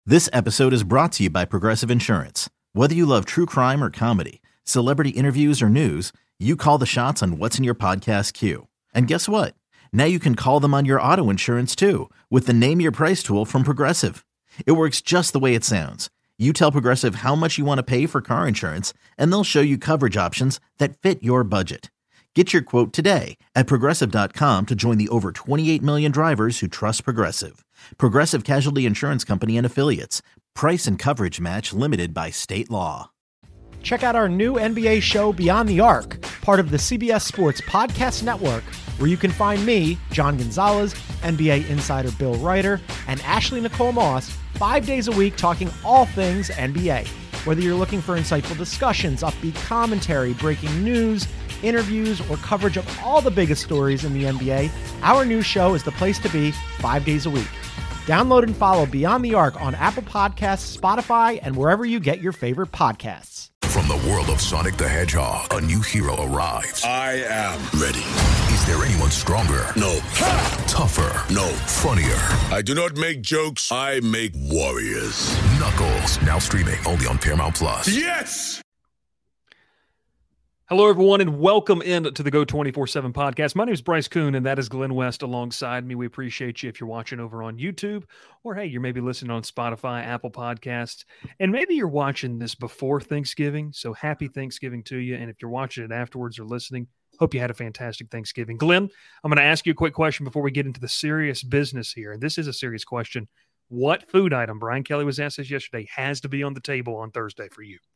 This episode is brought to you by Progressive Insurance. Whether you love true crime or comedy, celebrity interviews or news, you call the shots on what's in your podcast queue. And guess what? Now you can call them on your auto insurance too with the Name Your Price tool from Progressive. It works just the way it sounds. You tell Progressive how much you want to pay for car insurance, and they'll show you coverage options that fit your budget. Get your quote today at Progressive.com to join the over 28 million drivers who trust Progressive. Progressive Casualty Insurance Company and Affiliates. Price and coverage match limited by state law. Check out our new NBA show, Beyond the Arc, part of the CBS Sports Podcast Network, where you can find me, John Gonzalez, NBA insider Bill Ryder, and Ashley Nicole Moss 5 days a week talking all things NBA. Whether you're looking for insightful discussions, upbeat commentary, breaking news, interviews, or coverage of all the biggest stories in the NBA, our new show is the place to be 5 days a week. Download and follow Beyond the Arc on Apple Podcasts, Spotify, and wherever you get your favorite podcasts. From the world of Sonic the Hedgehog, a new hero arrives. I am ready. Is there anyone stronger? No. Tougher? No. Funnier? I do not make jokes. I make warriors. Knuckles, now streaming only on Paramount Plus. Yes! Hello, everyone, and welcome in to the Go 24/7 podcast. My name is Bryce Kuhn, and that is Glenn West alongside me. We appreciate you if you're watching over on YouTube, or hey, you're maybe listening on Spotify, Apple Podcasts, and maybe you're watching this before Thanksgiving, so happy Thanksgiving to you. And if you're watching it afterwards or listening, hope you had a fantastic Thanksgiving. Glenn, I'm going to ask you a quick question before we get into the serious business here, and this is a serious question. What food item, Brian Kelly was asked this yesterday, has to be on the table on Thursday for you?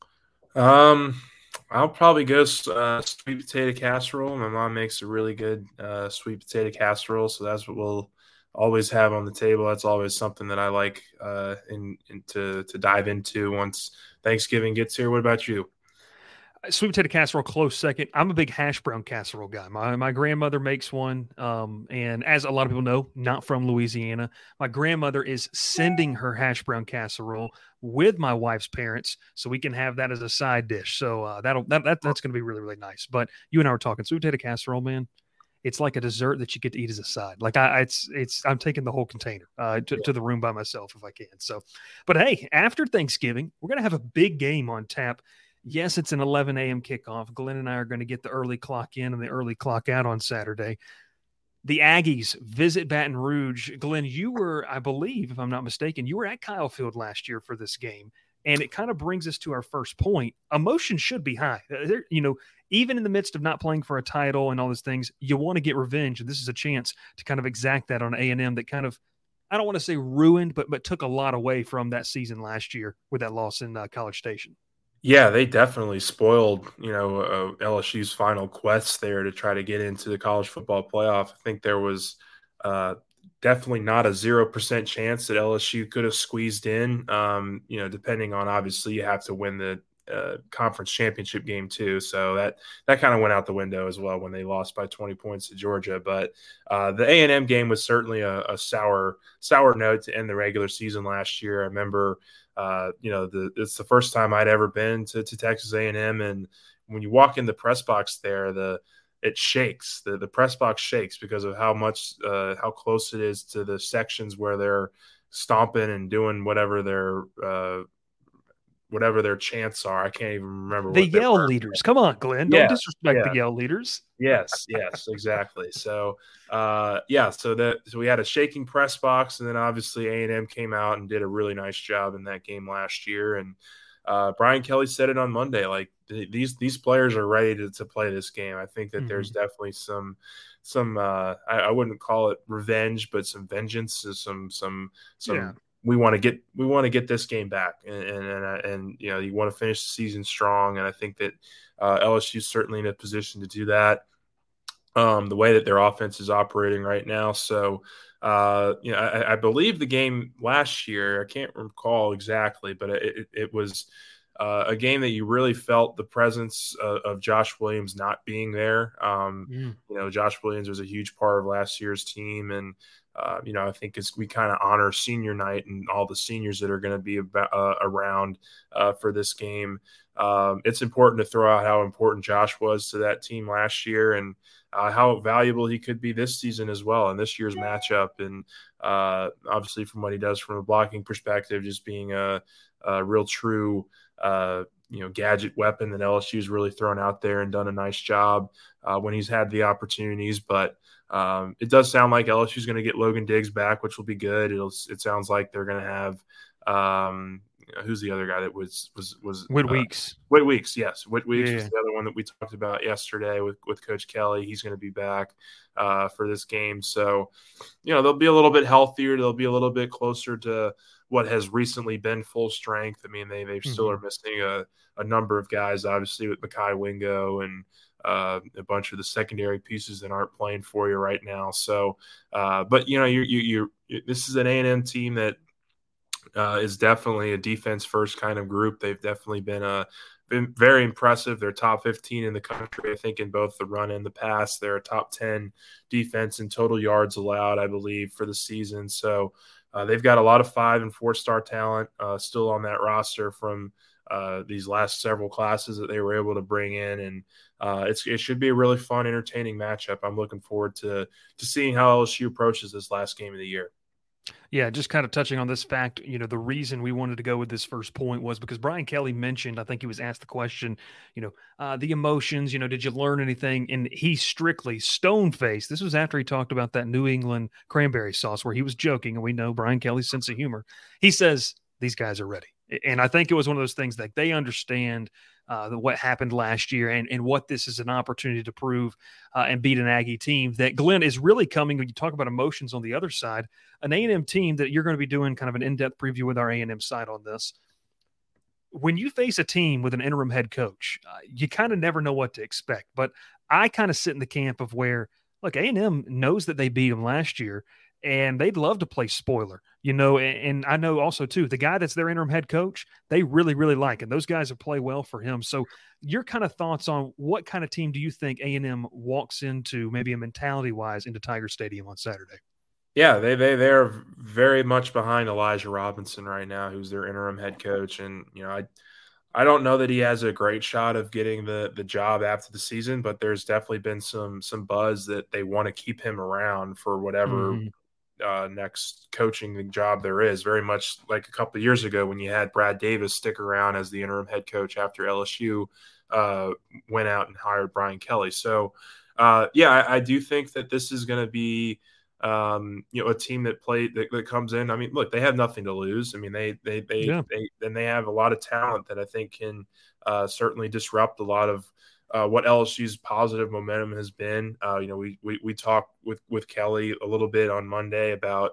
I'll probably go sweet potato casserole. My mom makes a really good sweet potato casserole, so that's what we'll always have on the table. That's always something that I like to dive into once Thanksgiving gets here. What about you? Sweet potato casserole, close second. I'm a big hash brown casserole guy. My grandmother makes one, and as a lot of people know, not from Louisiana. My grandmother is sending her hash brown casserole with my wife's parents, so we can have that as a side dish. So that's going to be really, really nice. But you and I were talking sweet potato casserole, man. It's like a dessert that you get to eat as a side. Like I'm taking the whole container to the room by myself if I can. So, but hey, after Thanksgiving, we're going to have a big game on tap. Yes, it's an 11 a.m. kickoff. Glenn and I are going to get the early clock in and the early clock out on Saturday. The Aggies visit Baton Rouge. Glenn, you were, I believe, if I'm not mistaken, you were at Kyle Field last year for this game. And it kind of brings us to our first point. Emotion should be high. Even in the midst of not playing for a title and all these things, you want to get revenge. And this is a chance to kind of exact that on A&M that kind of, I don't want to say ruined, but took a lot away from that season last year with that loss in College Station. Yeah, they definitely spoiled, LSU's final quest there to try to get into the college football playoff. I think there was definitely not a 0% chance that LSU could have squeezed in, depending on, obviously, you have to win the conference championship game too. So that kind of went out the window as well when they lost by 20 points to Georgia. But the A&M game was certainly a sour note to end the regular season last year. I remember it's the first time I'd ever been to Texas A&M, and when you walk in the press box there, it shakes. The press box shakes because of how close it is to the sections where they're stomping and doing whatever their chants are. I can't even remember. The Yell leaders. Come on, Glenn. Don't disrespect the Yell leaders. Yes, exactly. So, so we had a shaking press box, and then obviously A&M came out and did a really nice job in that game last year. And Brian Kelly said it on Monday, like these players are ready to play this game. I think that there's definitely some I wouldn't call it revenge, but some vengeance, some. Yeah. We want to get this game back, and you want to finish the season strong, and I think that LSU is certainly in a position to do that. The way that their offense is operating right now, so I believe the game last year, I can't recall exactly, but it was a game that you really felt the presence of Josh Williams not being there. Josh Williams was a huge part of last year's team, and I think as we kind of honor senior night and all the seniors that are going to be around for this game, it's important to throw out how important Josh was to that team last year and how valuable he could be this season as well in this year's matchup. And obviously from what he does from a blocking perspective, just being a real true gadget weapon that LSU's really thrown out there and done a nice job when he's had the opportunities. But it does sound like LSU's going to get Logan Diggs back, which will be good. It sounds like they're going to have who's the other guy that was Whit Weeks. Whit Weeks, yes. Whit Weeks Yeah. was the other one that we talked about yesterday with Coach Kelly. He's going to be back for this game. So, they'll be a little bit healthier. They'll be a little bit closer to what has recently been full strength. I mean, they still are missing a number of guys, obviously, with Mekhi Wingo and a bunch of the secondary pieces that aren't playing for you right now. So, but this is an A&M team that is definitely a defense first kind of group. They've definitely been very impressive. They're top 15 in the country, I think, in both the run and the pass. They're a top 10 defense in total yards allowed, I believe, for the season. So they've got a lot of 5- and 4-star talent still on that roster from these last several classes that they were able to bring in. And it should be a really fun, entertaining matchup. I'm looking forward to seeing how LSU approaches this last game of the year. Yeah, just kind of touching on this fact, the reason we wanted to go with this first point was because Brian Kelly mentioned, I think he was asked the question, the emotions, did you learn anything? And he strictly stone-faced. This was after he talked about that New England cranberry sauce where he was joking, and we know Brian Kelly's sense of humor. He says, these guys are ready. And I think it was one of those things that they understand what happened last year and what this is an opportunity to prove and beat an Aggie team that Glenn is really coming. When you talk about emotions on the other side, an A&M team that you're going to be doing kind of an in-depth preview with our A&M side on this. When you face a team with an interim head coach, you kind of never know what to expect. But I kind of sit in the camp of where, look, A&M knows that they beat them last year, and they'd love to play spoiler, and I know also, too, the guy that's their interim head coach, they really, really like, and those guys have played well for him. So your kind of thoughts on what kind of team do you think A&M walks into, maybe a mentality-wise, into Tiger Stadium on Saturday? Yeah, they're very much behind Elijah Robinson right now, who's their interim head coach. And, I don't know that he has a great shot of getting the job after the season, but there's definitely been some buzz that they want to keep him around for whatever next coaching job there is. Very much like a couple of years ago when you had Brad Davis stick around as the interim head coach after LSU went out and hired Brian Kelly. So, I do think that this is going to be a team that comes in. I mean, look, they have nothing to lose. I mean, they have a lot of talent that I think can certainly disrupt a lot of what LSU's positive momentum has been. We talked with Kelly a little bit on Monday about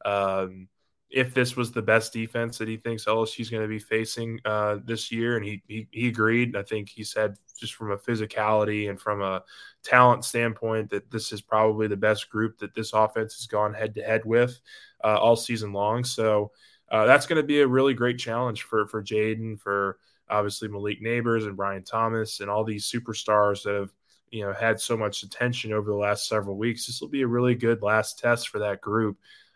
if this was the best defense that he thinks LSU's going to be facing this year, and he agreed. I think he said just from a physicality and from a talent standpoint that this is probably the best group that this offense has gone head-to-head with all season long. So that's going to be a really great challenge for Jaden, for obviously Malik Neighbors and Brian Thomas and all these superstars that have had so much attention over the last several weeks. This will be a really good last test for that group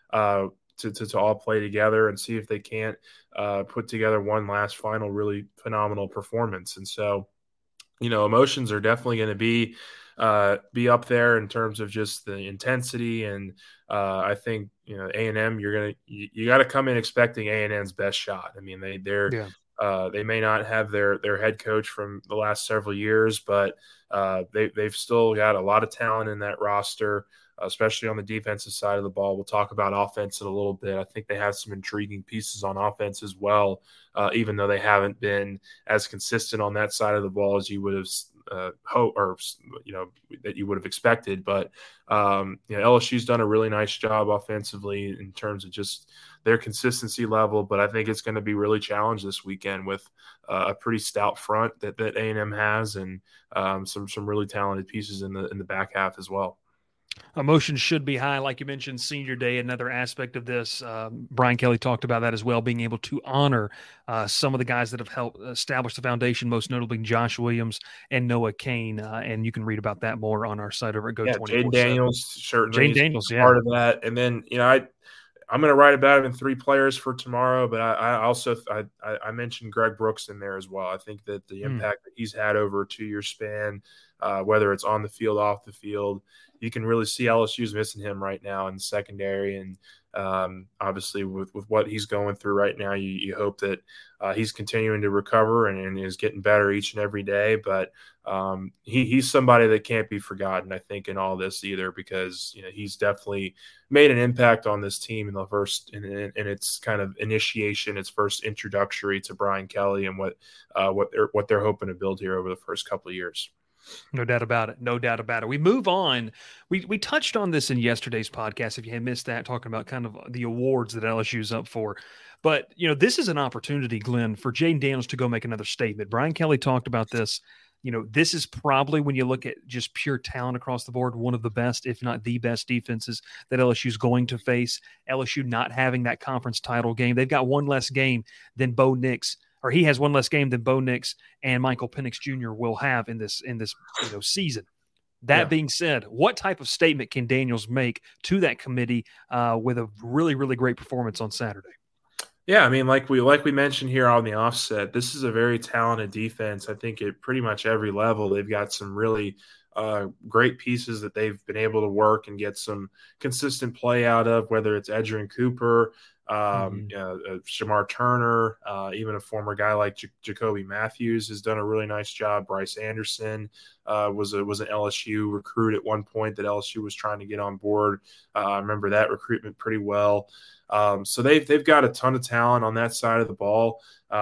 to all play together and see if they can't put together one last final really phenomenal performance. And so, emotions are definitely going to be up there in terms of just the intensity. And I think, A&M, you got to come in expecting A&M's best shot. I mean, they may not have their head coach from the last several years, but they've still got a lot of talent in that roster, especially on the defensive side of the ball. We'll talk about offense in a little bit. I think they have some intriguing pieces on offense as well, even though they haven't been as consistent on that side of the ball as you would have hoped, or that you would have expected. But LSU's done a really nice job offensively in terms of just their consistency level. But I think it's going to be really challenged this weekend with a pretty stout front that A&M has, and some really talented pieces in the back half as well. Emotions should be high. Like you mentioned, senior day, another aspect of this. Brian Kelly talked about that as well, being able to honor some of the guys that have helped establish the foundation, most notably Josh Williams and Noah Kane. And you can read about that more on our site over at Go24. Jaden Daniels, certainly. Jaden Daniels, part of that. And then, I'm going to write about him in 3 players for tomorrow, but I also mentioned Greg Brooks in there as well. I think that the impact that he's had over a 2-year span, whether it's on the field, off the field, you can really see LSU's missing him right now in the secondary. And obviously with what he's going through right now, you hope that he's continuing to recover and is getting better each and every day. But he's somebody that can't be forgotten, I think, in all this either, because he's definitely made an impact on this team in the first in its kind of initiation, its first introductory to Brian Kelly and what they're hoping to build here over the first couple of years. No doubt about it. No doubt about it. We move on. We touched on this in yesterday's podcast. If you had missed that, talking about kind of the awards that LSU's up for. But, this is an opportunity, Glenn, for Jaden Daniels to go make another statement. Brian Kelly talked about this. This is probably, when you look at just pure talent across the board, one of the best, if not the best defenses that LSU's going to face. LSU not having that conference title game. They've got one less game than Bo Nix. Or he has one less game than Bo Nix and Michael Penix Jr. will have in this season. That being said, what type of statement can Daniels make to that committee with a really, really great performance on Saturday? Yeah, I mean, like we mentioned here on the offset, this is a very talented defense. I think at pretty much every level, they've got some really great pieces that they've been able to work and get some consistent play out of, whether it's Edgerrin Cooper, Shamar Turner, even a former guy like Jacoby Matthews has done a really nice job. Bryce Anderson was an LSU recruit at one point that LSU was trying to get on board. I remember that recruitment pretty well. So they've got a ton of talent on that side of the ball.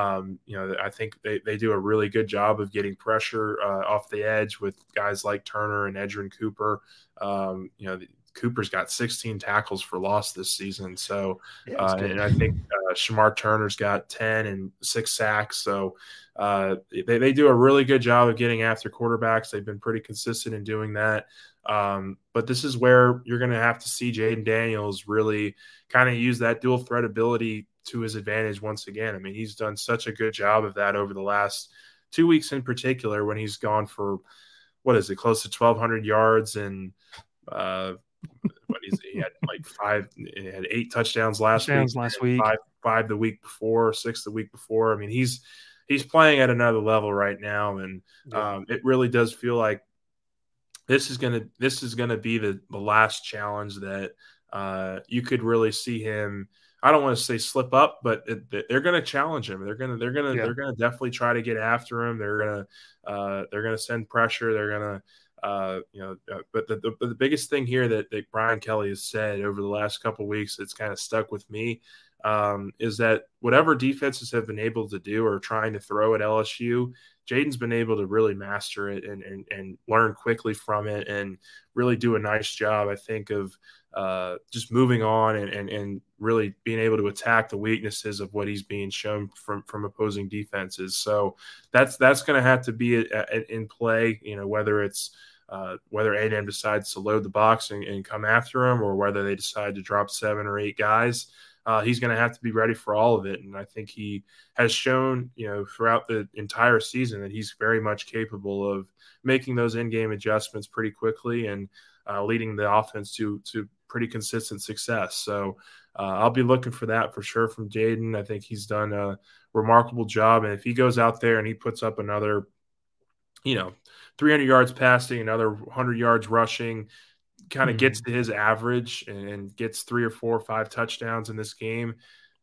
I think they do a really good job of getting pressure off the edge with guys like Turner and Edgerrin Cooper. Cooper's got 16 tackles for loss this season. So, and I think Shamar Turner's got 10 and 6 sacks. So they do a really good job of getting after quarterbacks. They've been pretty consistent in doing that. But this is where you're going to have to see Jaden Daniels really kind of use that dual threat ability to his advantage once again. I mean, he's done such a good job of that over the last 2 weeks in particular, when he's gone for, close to 1,200 yards and he had 8 touchdowns last week, 5 the week before, 6 the week before. I mean, he's playing at another level right now, and it really does feel like this is gonna be the last challenge that you could really see him. I don't want to say slip up, but they're going to challenge him. They're going to definitely try to get after him. They're going to send pressure. They're going to. But the biggest thing here that Brian Kelly has said over the last couple of weeks that's kind of stuck with me is that whatever defenses have been able to do or trying to throw at LSU, Jaden's been able to really master it and learn quickly from it and really do a nice job, I think, of just moving on and really being able to attack the weaknesses of what he's being shown from opposing defenses. So that's going to have to be in play, whether it's whether A&M decides to load the box and come after him, or whether they decide to drop 7 or 8 guys. He's going to have to be ready for all of it. And I think he has shown, throughout the entire season that he's very much capable of making those in-game adjustments pretty quickly and leading the offense to pretty consistent success. So I'll be looking for that for sure from Jaden. I think he's done a remarkable job. And if he goes out there and he puts up another, 300 yards passing, another 100 yards rushing, kind of gets to his average and gets 3 or 4 or 5 touchdowns in this game.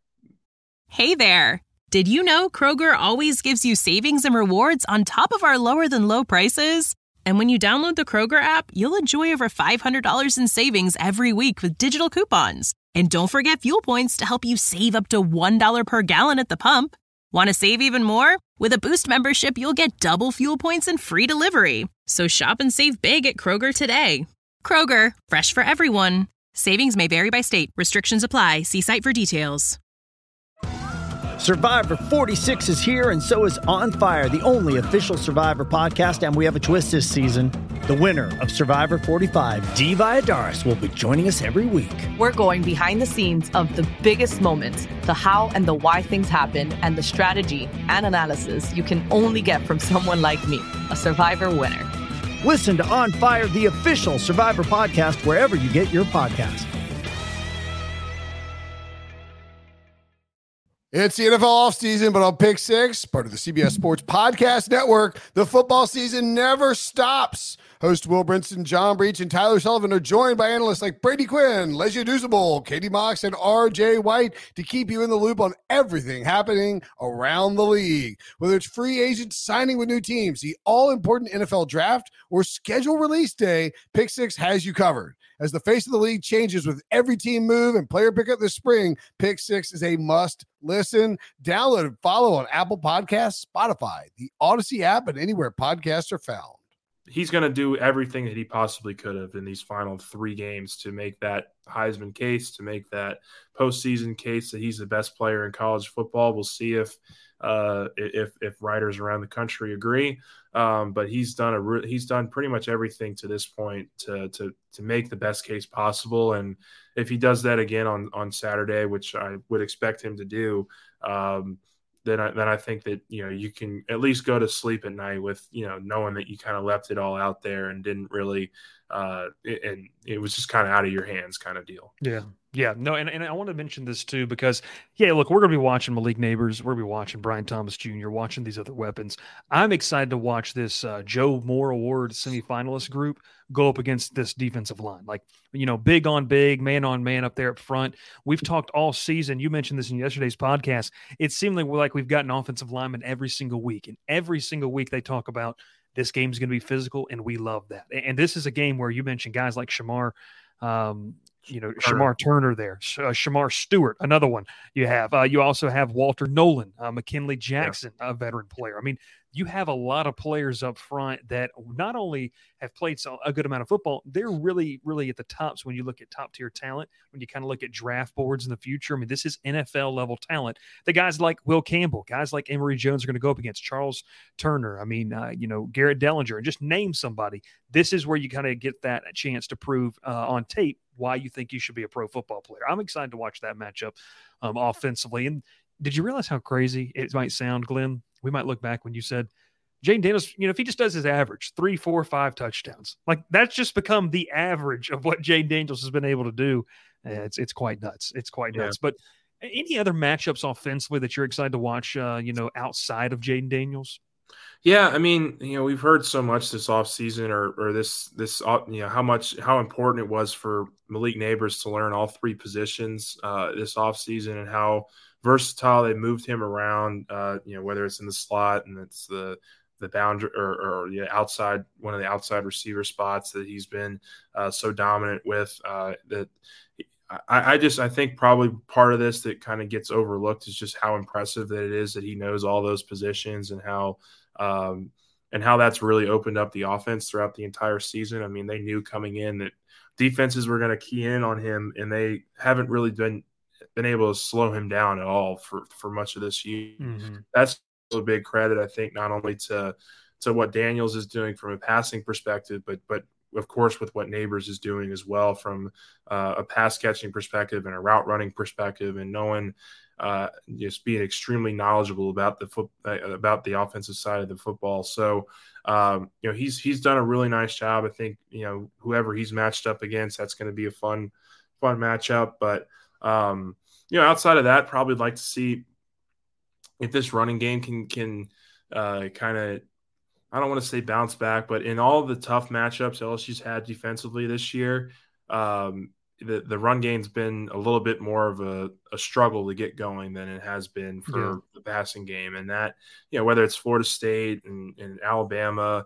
Hey there. Did you know Kroger always gives you savings and rewards on top of our lower than low prices? And when you download the Kroger app, you'll enjoy over $500 in savings every week with digital coupons. And don't forget fuel points to help you save up to $1 per gallon at the pump. Want to save even more? With a Boost membership, you'll get double fuel points and free delivery. So shop and save big at Kroger today. Kroger, fresh for everyone. Savings may vary by state. Restrictions apply. See site for details. Survivor 46 is here, and so is On Fire, the only official Survivor podcast, and we have a twist this season. The winner of Survivor 45, Dee Valladares, will be joining us every week. We're going behind the scenes of the biggest moments, the how and the why things happen, and the strategy and analysis you can only get from someone like me, a Survivor winner. Listen to On Fire, the official Survivor podcast, wherever you get your podcast. It's the NFL offseason, but on Pick Six, part of the CBS Sports Podcast Network, the football season never stops. Host Will Brinson, John Breach, and Tyler Sullivan are joined by analysts like Brady Quinn, Lesia Duzable, Katie Mox, and RJ White to keep you in the loop on everything happening around the league. Whether it's free agents signing with new teams, the all-important NFL draft, or schedule release day, Pick Six has you covered. As the face of the league changes with every team move and player pickup this spring, Pick Six is a must listen. Download and follow on Apple Podcasts, Spotify, the Odyssey app, and anywhere podcasts are found. He's going to do everything that he possibly could have in these final 3 games to make that Heisman case, to make that postseason case that he's the best player in college football. We'll see if writers around the country agree. But he's done pretty much everything to this point to make the best case possible. And if he does that again on Saturday, which I would expect him to do, then I think that, you can at least go to sleep at night with, knowing that you kind of left it all out there and didn't really, and it was just kind of out of your hands kind of deal. Yeah. Yeah, no, and I want to mention this too because, look, we're going to be watching Malik Neighbors. We're going to be watching Brian Thomas Jr., watching these other weapons. I'm excited to watch this Joe Moore Award semifinalist group go up against this defensive line. Like, big on big, man on man up there up front. We've talked all season. You mentioned this in yesterday's podcast. It seemed like we've gotten offensive linemen every single week. And every single week they talk about this game's going to be physical, and we love that. And this is a game where you mentioned guys like Shamar Turner there, Shamar Stewart, another one you have. You also have Walter Nolan, McKinley Jackson, a veteran player. I mean, you have a lot of players up front that not only have played a good amount of football, they're really, really at the tops when you look at top-tier talent, when you kind of look at draft boards in the future. I mean, this is NFL-level talent. The guys like Will Campbell, guys like Emory Jones are going to go up against Charles Turner. I mean, Garrett Dellinger, and just name somebody. This is where you kind of get that chance to prove on tape why you think you should be a pro football player. I'm excited to watch that matchup offensively. And did you realize how crazy it might sound, Glenn? We might look back when you said Jayden Daniels, if he just does his average 3, 4, 5 touchdowns, like that's just become the average of what Jayden Daniels has been able to do. It's quite nuts. It's quite nuts. But any other matchups offensively that you're excited to watch, outside of Jayden Daniels? Yeah, I mean, we've heard so much this offseason or this how important it was for Malik Neighbors to learn all 3 positions this offseason and how versatile they moved him around, whether it's in the slot and it's the boundary or outside, one of the outside receiver spots that he's been so dominant with. That I think probably part of this that kind of gets overlooked is just how impressive that it is that he knows all those positions and how that's really opened up the offense throughout the entire season. I mean, they knew coming in that defenses were going to key in on him, and they haven't really been able to slow him down at all for much of this year. Mm-hmm. That's a big credit, I think, not only to what Daniels is doing from a passing perspective, but of course with what Neighbors is doing as well from a pass catching perspective and a route running perspective, and knowing just being extremely knowledgeable about the offensive side of the football. So he's done a really nice job. I think whoever he's matched up against, that's going to be a fun matchup. But outside of that, probably like to see if this running game can kind of, I don't want to say bounce back, but in all the tough matchups LSU's had defensively this year, the run game's been a little bit more of a struggle to get going than it has been for the passing game. And that, whether it's Florida State and Alabama,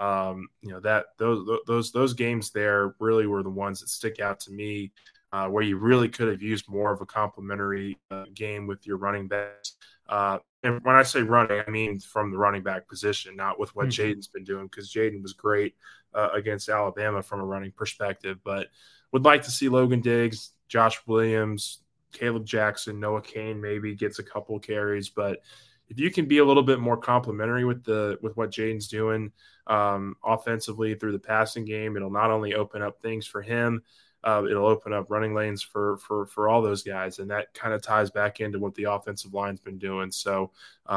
those games there really were the ones that stick out to me, where you really could have used more of a complementary game with your running backs. And when I say running, I mean from the running back position, not with what Jayden's been doing, because Jayden was great against Alabama from a running perspective. But would like to see Logan Diggs, Josh Williams, Caleb Jackson, Noah Cain maybe gets a couple carries, but if you can be a little bit more complimentary with what Jaden's doing offensively through the passing game, it'll not only open up things for him, it'll open up running lanes for all those guys, and that kind of ties back into what the offensive line's been doing. So,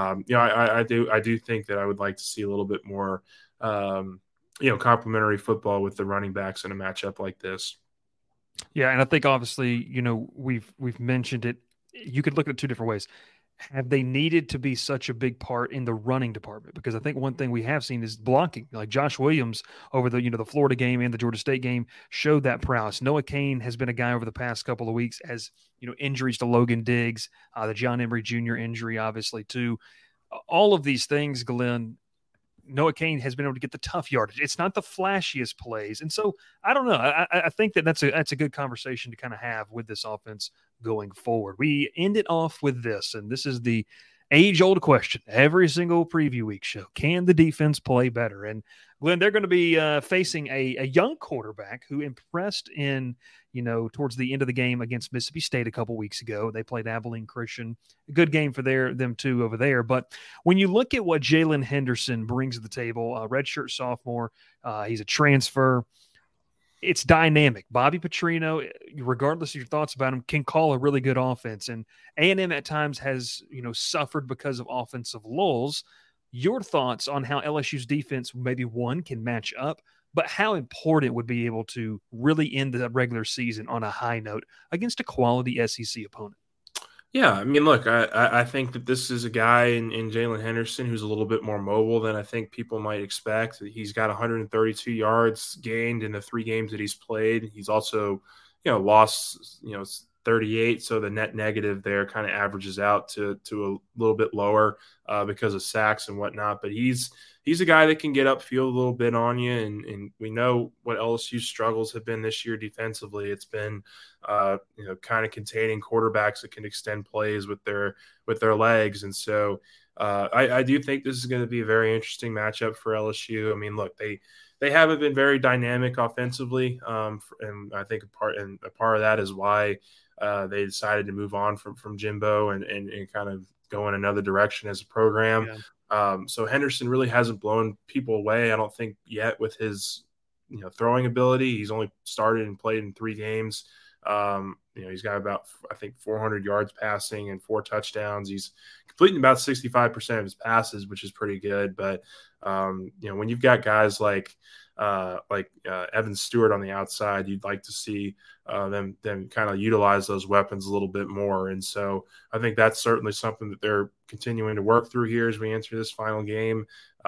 I do think that I would like to see a little bit more, complimentary football with the running backs in a matchup like this. Yeah, and I think obviously, we've mentioned it. You could look at it two different ways. Have they needed to be such a big part in the running department? Because I think one thing we have seen is blocking. Like Josh Williams over the Florida game and the Georgia State game showed that prowess. Noah Cain has been a guy over the past couple of weeks, as injuries to Logan Diggs, the John Emery Jr. injury, obviously too. All of these things, Glenn, Noah Cain has been able to get the tough yardage. It's not the flashiest plays. And so I don't know. I think that's a good conversation to kind of have with this offense going forward. We end it off with this, and this is the age-old question every single preview week show. Can the defense play better? And Glenn, they're going to be facing a young quarterback who impressed in, towards the end of the game against Mississippi State a couple weeks ago. They played Abilene Christian. A good game for them too over there. But when you look at what Jalen Henderson brings to the table, a redshirt sophomore, he's a transfer. It's dynamic. Bobby Petrino, regardless of your thoughts about him, can call a really good offense. And A&M at times has, suffered because of offensive lulls. Your thoughts on how LSU's defense maybe can match up, but how important would be able to really end the regular season on a high note against a quality SEC opponent? Yeah, I mean, look, I think that this is a guy in Jalen Henderson who's a little bit more mobile than I think people might expect. He's got 132 yards gained in the 3 games that he's played. He's also, lost, 38, so the net negative there kind of averages out to a little bit lower because of sacks and whatnot. But he's a guy that can get upfield a little bit on you, and we know what LSU's struggles have been this year defensively. It's been kind of containing quarterbacks that can extend plays with their legs, and so I do think this is going to be a very interesting matchup for LSU. I mean, look, they haven't been very dynamic offensively, and I think a part of that is why they decided to move on from Jimbo and kind of go in another direction as a program. Yeah. So Henderson really hasn't blown people away, I don't think, yet with his throwing ability. He's only started and played in 3 games. He's got about, I think, 400 yards passing and 4 touchdowns. He's completing about 65% of his passes, which is pretty good. But when you've got guys like Evan Stewart on the outside, you'd like to see them kind of utilize those weapons a little bit more. And so I think that's certainly something that they're continuing to work through here as we enter this final game.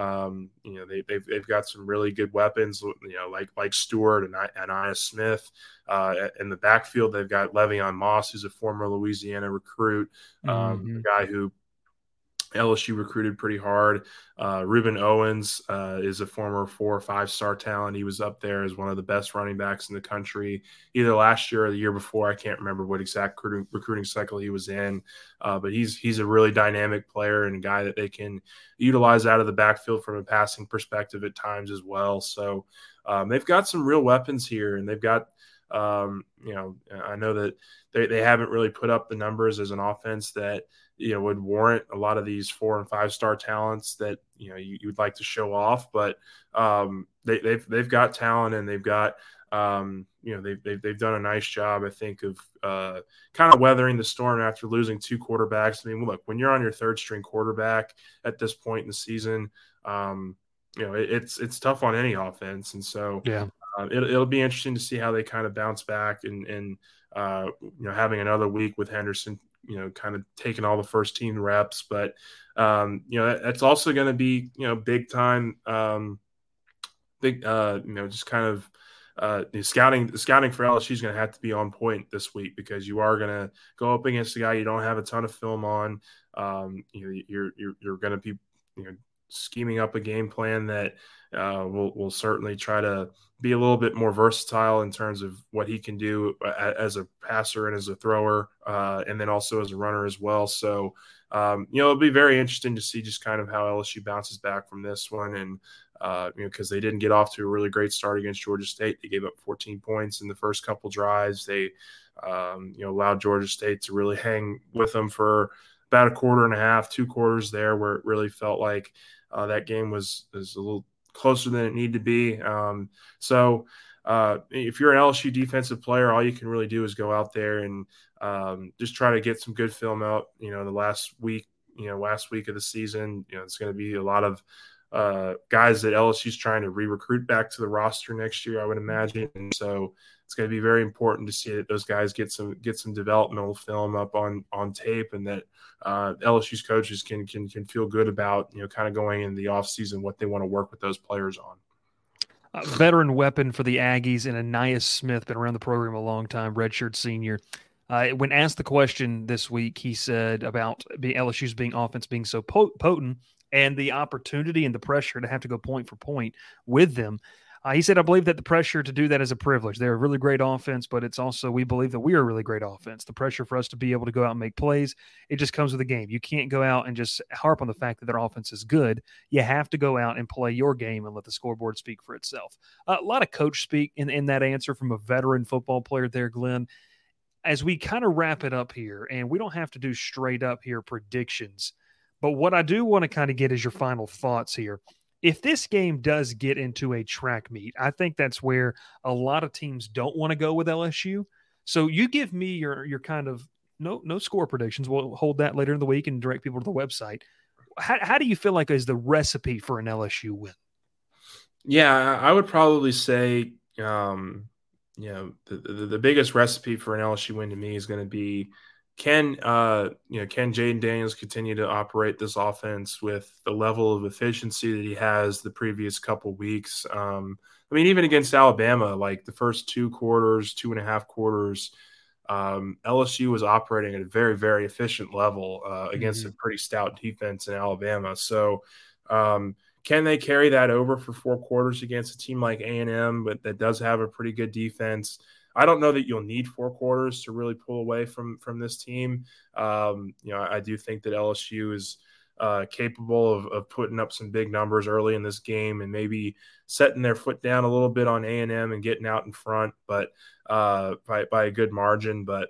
They've got some really good weapons, like Stewart and Anias Smith. In the backfield, they've got Le'Veon Moss, who's a former Louisiana recruit, a guy who LSU recruited pretty hard. Reuben Owens is a former 4 or 5-star talent. He was up there as one of the best running backs in the country, either last year or the year before. I can't remember what exact recruiting cycle he was in, but he's a really dynamic player and a guy that they can utilize out of the backfield from a passing perspective at times as well. So they've got some real weapons here, and they've got I know that they haven't really put up the numbers as an offense that would warrant a lot of these 4 and 5-star talents that you would like to show off, but they've got talent, and they've got they've done a nice job, I think, of kind of weathering the storm after losing 2 quarterbacks. I mean, look, when you're on your 3rd string quarterback at this point in the season, it's tough on any offense, and so yeah. It'll be interesting to see how they kind of bounce back and having another week with Henderson, kind of taking all the first team reps. But, that's also going to be, big time, just kind of the scouting for LSU is going to have to be on point this week, because you are going to go up against a guy you don't have a ton of film on. You're going to be, scheming up a game plan that will certainly try to be a little bit more versatile in terms of what he can do as a passer and as a thrower, and then also as a runner as well. So, it'll be very interesting to see just kind of how LSU bounces back from this one. And, because they didn't get off to a really great start against Georgia State. They gave up 14 points in the first couple drives. They, allowed Georgia State to really hang with them for about a quarter and a half, 2 quarters there, where it really felt like that game was a little closer than it needed to be. So if you're an LSU defensive player, all you can really do is go out there and just try to get some good film out. The last week of the season, it's going to be a lot of guys that LSU's trying to re-recruit back to the roster next year, I would imagine. And so it's going to be very important to see that those guys get some developmental film up on tape, and that LSU's coaches can feel good about, kind of going into the offseason, what they want to work with those players on. A veteran weapon for the Aggies, and Ainias Smith, been around the program a long time, redshirt senior. When asked the question this week, he said about LSU's offense being so potent and the opportunity and the pressure to have to go point for point with them. He said, I believe that the pressure to do that is a privilege. They're a really great offense, but it's also, we believe that we are a really great offense. The pressure for us to be able to go out and make plays, it just comes with the game. You can't go out and just harp on the fact that their offense is good. You have to go out and play your game and let the scoreboard speak for itself. A lot of coach speak in that answer from a veteran football player there, Glenn. As we kind of wrap it up here, and we don't have to do straight up here predictions, but what I do want to kind of get is your final thoughts here. If this game does get into a track meet, I think that's where a lot of teams don't want to go with LSU. So you give me your kind of no score predictions. We'll hold that later in the week and direct people to the website. How do you feel like is the recipe for an LSU win? Yeah, I would probably say, the biggest recipe for an LSU win to me is going to be, can Jayden Daniels continue to operate this offense with the level of efficiency that he has the previous couple weeks? Even against Alabama, like the first 2.5 quarters, LSU was operating at a very, very efficient level against a pretty stout defense in Alabama. So can they carry that over for 4 quarters against a team like A&M, but that does have a pretty good defense? I don't know that you'll need 4 quarters to really pull away from this team. I do think that LSU is capable of putting up some big numbers early in this game and maybe setting their foot down a little bit on A&M and getting out in front, but by a good margin. But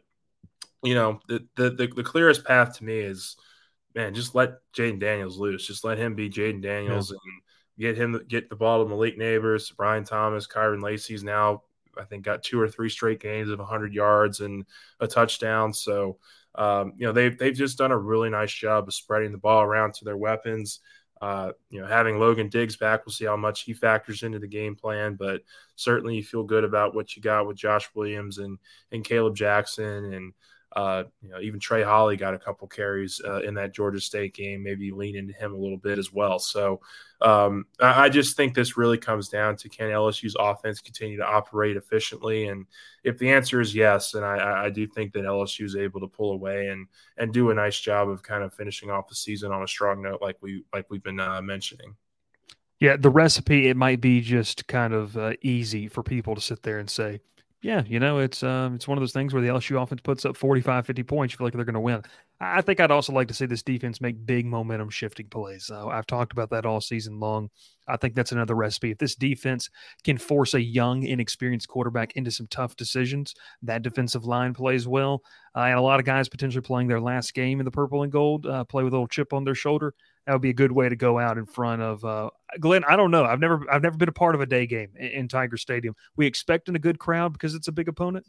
the clearest path to me is, man, just let Jayden Daniels loose. Just let him be Jayden Daniels and get the ball to Malik Neighbors, Brian Thomas, Kyron Lacey's now, I think, got 2 or 3 straight games of 100 yards and a touchdown. So, they've just done a really nice job of spreading the ball around to their weapons. Having Logan Diggs back, we'll see how much he factors into the game plan, but certainly you feel good about what you got with Josh Williams and Caleb Jackson, and even Trey Holly got a couple carries in that Georgia State game, maybe lean into him a little bit as well. So I just think this really comes down to, can LSU's offense continue to operate efficiently? And if the answer is yes, then I do think that LSU is able to pull away and do a nice job of kind of finishing off the season on a strong note, like we've been mentioning. Yeah, the recipe, it might be just kind of easy for people to sit there and say, yeah, it's one of those things where the LSU offense puts up 45, 50 points. You feel like they're going to win. I think I'd also like to see this defense make big momentum shifting plays. I've talked about that all season long. I think that's another recipe. If this defense can force a young, inexperienced quarterback into some tough decisions, that defensive line plays well, and a lot of guys potentially playing their last game in the purple and gold, play with a little chip on their shoulder, that would be a good way to go out in front of Glenn. I don't know. I've never been a part of a day game in Tiger Stadium. We expecting a good crowd because it's a big opponent?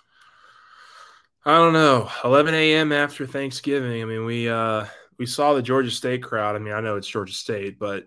I don't know. 11 a.m. after Thanksgiving. I mean, we saw the Georgia State crowd. I mean, I know it's Georgia State, but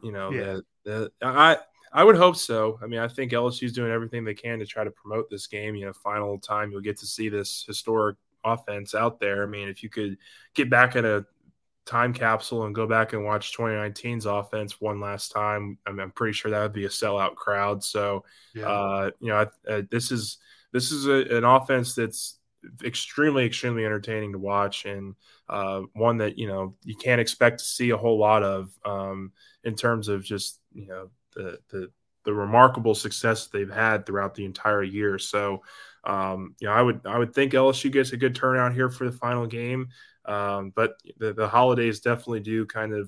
I would hope so. I mean, I think LSU is doing everything they can to try to promote this game. Final time you'll get to see this historic offense out there. I mean, if you could get back in a time capsule and go back and watch 2019's offense one last time, I mean, I'm pretty sure that would be a sellout crowd. So, this is an offense that's extremely, extremely entertaining to watch, and one that you can't expect to see a whole lot of in terms of just the remarkable success they've had throughout the entire year. So I would think LSU gets a good turnout here for the final game, but the holidays definitely do kind of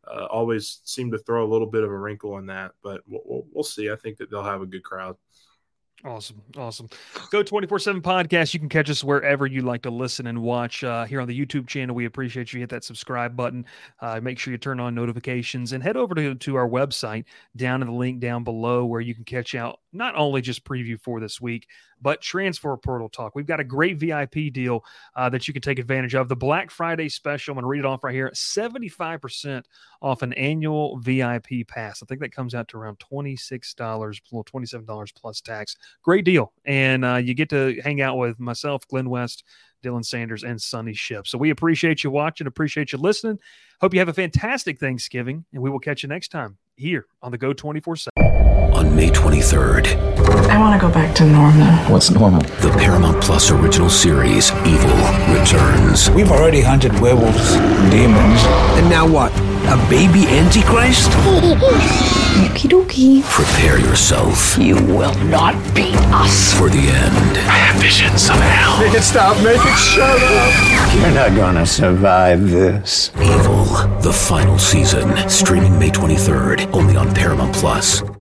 always seem to throw a little bit of a wrinkle in that. But we'll see. I think that they'll have a good crowd. Awesome. Go 24/7 podcast. You can catch us wherever you like to listen and watch here on the YouTube channel. We appreciate you. Hit that subscribe button. Make sure you turn on notifications and head over to our website down in the link down below where you can catch out not only just preview for this week, but transfer portal talk. We've got a great VIP deal that you can take advantage of. The Black Friday special, I'm going to read it off right here, 75% off an annual VIP pass. I think that comes out to around $26, well, $27 plus tax. Great deal. And you get to hang out with myself, Glenn West, Dylan Sanders, and Sonny Ship. So we appreciate you watching, appreciate you listening. Hope you have a fantastic Thanksgiving, and we will catch you next time here on the Go 24/7. On May 23rd. I want to go back to normal. What's normal? The Paramount Plus original series, Evil, returns. We've already hunted werewolves and demons. And now what? A baby Antichrist? Okie dokie. Prepare yourself. You will not beat us. For the end. I have visions of hell. Make it stop. Make it shut up. You're not gonna survive this. Evil, the final season. Streaming May 23rd. Only on Paramount Plus.